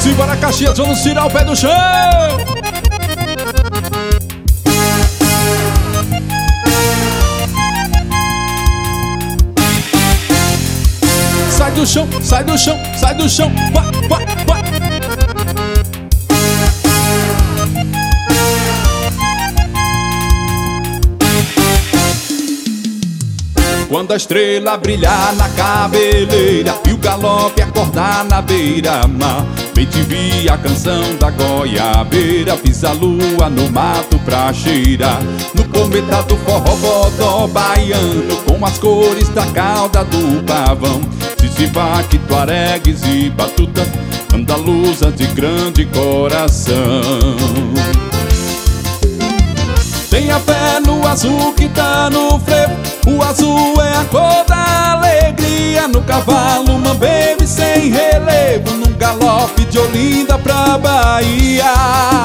Simbora Caxias, vamos tirar o pé do chão. Sai do chão, sai do chão, sai do chão. Vai, vai, vai. Quando a estrela brilhar na cabeleira e o galope acordar na beira-mar, bem te vi a canção da goiabeira, fiz a lua no mato pra cheirar. No cometa do forró bodó baiano, com as cores da cauda do pavão, Sisibaque, tuaregues e batutas, andaluzas de grande coração. Tenha fé no azul que tá no frevo, o azul é a cor da alegria. No cavalo mambembe sem relevo, num galope de Olinda pra Bahia.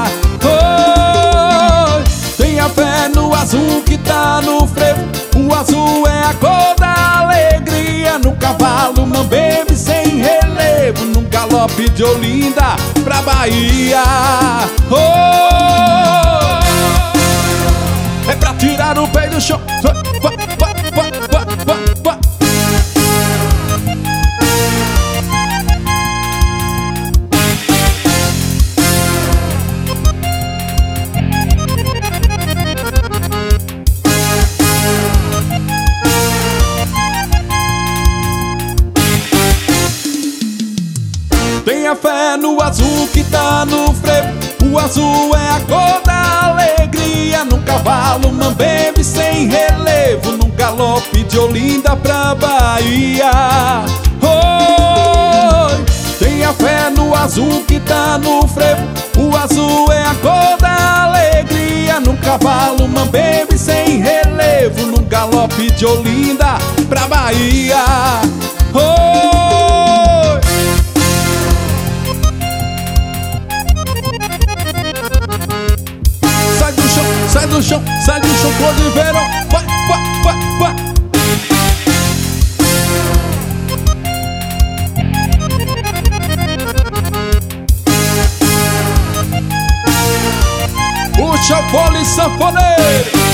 Oh, tenha fé no azul que tá no frevo, o azul é a cor da alegria. No cavalo mambembe sem relevo, num galope de Olinda pra Bahia. Oh, é pra tirar o pé do chão. Tenha fé no azul que tá no frevo, o azul é a cor da alegria. Num cavalo mambembe sem relevo, num galope de Olinda pra Bahia. Oh, tenha fé no azul que tá no frevo, o azul é a cor da alegria. Num cavalo mambembe sem relevo, num galope de Olinda pra Bahia. Oh, sai do chão, sai do chão, cor de verão. Vai, vai, vai, vai. Puxa o fole sanfoneiro.